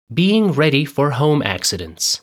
Being ready for home accidents.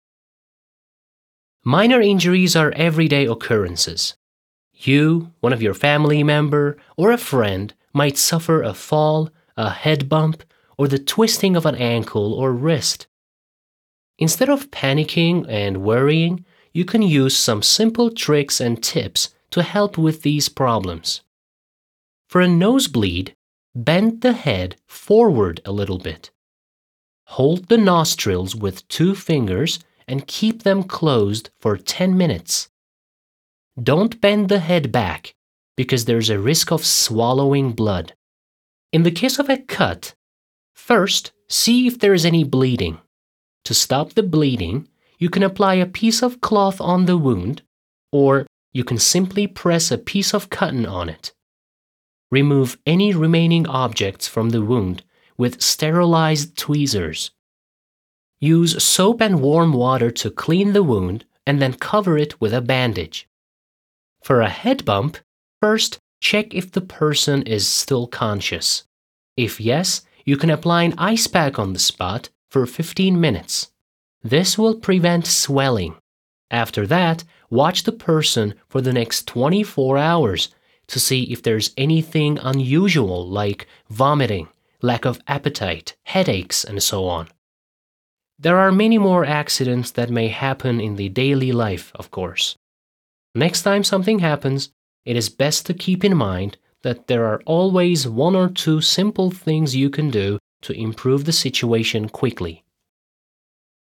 Minor injuries are everyday occurrences. You, one of your family member, or a friend might suffer a fall, a head bump, or the twisting of an ankle or wrist. Instead of panicking and worrying, you can use some simple tricks and tips to help with these problems. For a nosebleed, bend the head forward a little bit. Hold the nostrils with 2 fingers and keep them closed for 10 minutes. Don't bend the head back because there's a risk of swallowing blood. In the case of a cut, first see if there is any bleeding. To stop the bleeding, you can apply a piece of cloth on the wound, or you can simply press a piece of cotton on it. Remove any remaining objects from the wound with sterilized tweezers. Use soap and warm water to clean the wound and then cover it with a bandage. For a head bump, first check if the person is still conscious. If yes, you can apply an ice pack on the spot for 15 minutes. This will prevent swelling. After that, watch the person for the next 24 hours to see if there's anything unusual like vomiting, lack of appetite, headaches, and so on. There are many more accidents that may happen in the daily life, of course. Next time something happens, it is best to keep in mind that there are always 1 or 2 simple things you can do to improve the situation quickly.